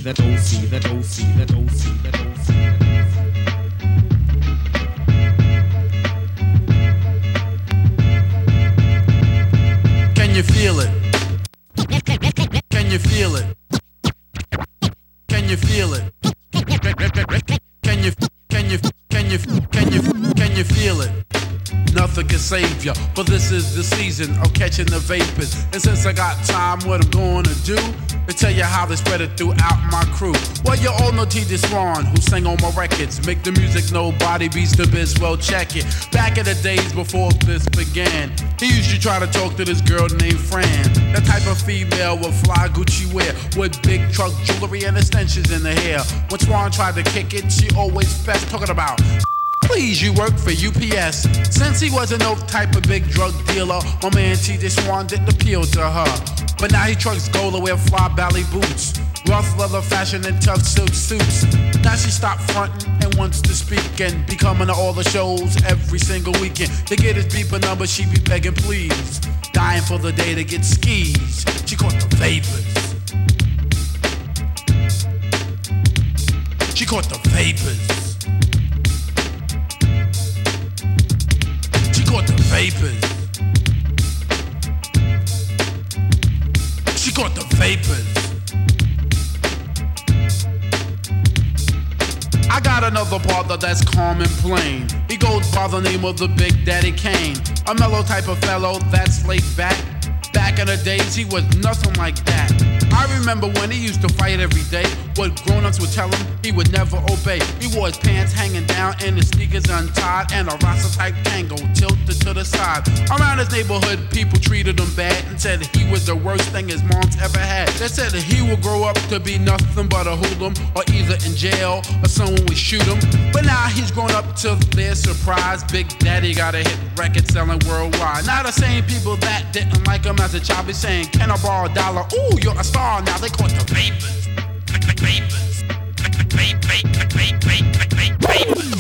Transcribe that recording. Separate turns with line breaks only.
that OC, that OC, that OC, that OC, that OC.
Can you feel it? Can you feel it? Can you feel it? Can you feel it? Nothing can save ya, but this is the season of catching the vapors. And since I got time, what I'm gonna do to tell you how they spread it throughout my crew. Well, you all know T.J. Swan, who sang on my records. Make the music nobody beats the biz, well check it. Back in the days before this began, he used to try to talk to this girl named Fran. The type of female with fly Gucci wear, with big truck jewelry and extensions in the hair. When Swan tried to kick it, she always fessed, talking about, please, you work for UPS. Since he wasn't no type of big drug dealer, my man T.J. Swan didn't appeal to her. But now he trucks gold to wear fly ballet boots, rough leather fashion and tough silk suits. Now she stopped fronting and wants to speak and be coming to all the shows every single weekend. To get his beeper number, she be begging please, dying for the day to get skis. She caught the vapors. She caught the vapors. She caught the vapors. She caught the vapors. I got another partner that's calm and plain. He goes by the name of the Big Daddy Kane. A mellow type of fellow that's laid back. Back in the days, he was nothing like that. I remember when he used to fight every day. What grown-ups would tell him, he would never obey. He wore his pants hanging down and his sneakers untied, and a Rasta-type tango tilted to the side. Around his neighborhood, people treated him bad and said he was the worst thing his mom's ever had. They said that he would grow up to be nothing but a hoodlum, or either in jail or someone would shoot him. But now he's grown up to their surprise. Big Daddy got a hit record selling worldwide. Now the same people that didn't like him as a child be saying, can I borrow $1? Ooh, you're a star now. They caught the vapors.